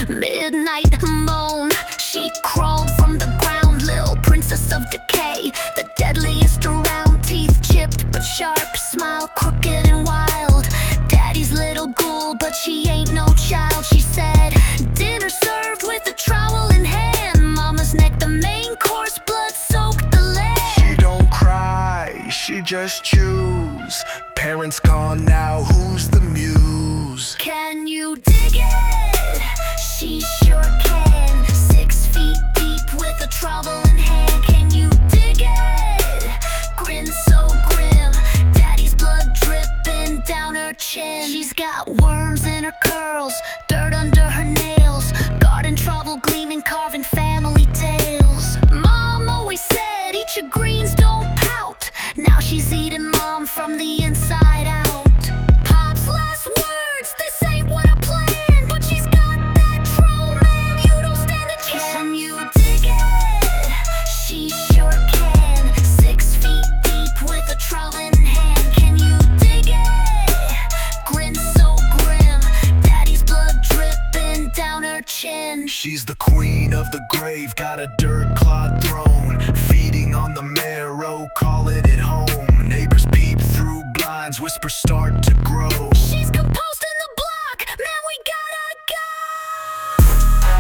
Midnight moan, she crawled from the ground, little princess of decay, the deadliest around. Teeth chipped but sharp, smile crooked and wild. Daddy's little ghoul, but she ain't no child. She said, dinner served with a trowel in hand. Mama's neck, the main course, blood soaked the land. She don't cry, she just chews. Parents gone now, who's the muse? Can you dig it? She sure can. 6 feet deep with a trowel in hand. Can you dig it? Grin so grim, daddy's blood dripping down her chin. She's got worms in her curls, dirt under her nails, garden trowel gleaming, carving family tales. Mom always said, eat your greens, don't pout. Now she's eating mom from the inside out. Pop's last words, this ain't what I planned, but she's got that troll, man, you don't stand a chance. Can you dig it? She sure can. 6 feet deep with a trowel in hand. Can you dig it? Grin so grim, daddy's blood dripping down her chin. She's the queen of the grave, got a dirt-clod throne, feeding on the marrow, calling it home. Neighbors peep through blinds, whispers start to grow. She's composting the block, man, we gotta go.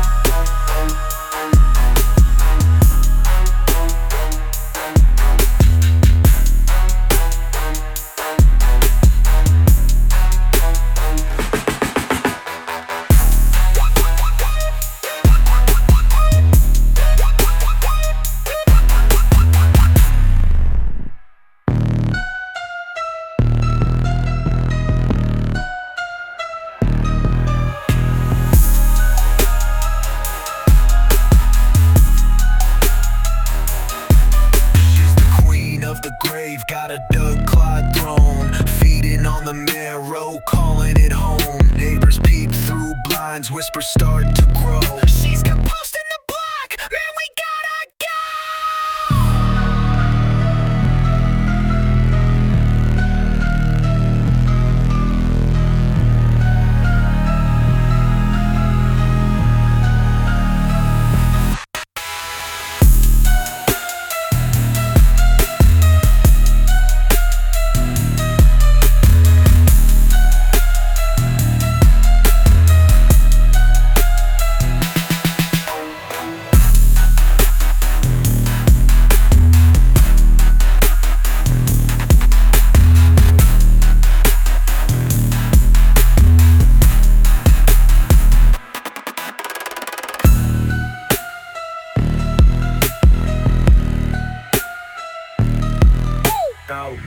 The grave got a dirt-clod throne, feeding on the marrow, calling it home. Neighbors peep through blinds, whispers start to grow. She's composting the block, man, we gotta go.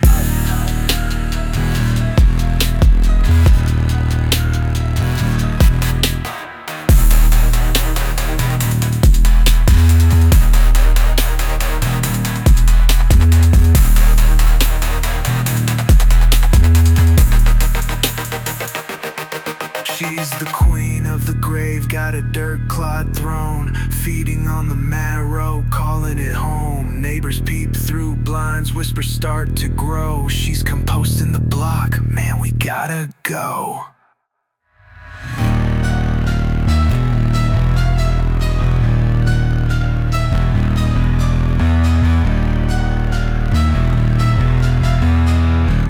She's the queen of the grave, got a dirt-clod throne, feeding on the marrow, calling it home. Neighbors peep through blinds, whispers start to grow. She's composting the block, man, we gotta go.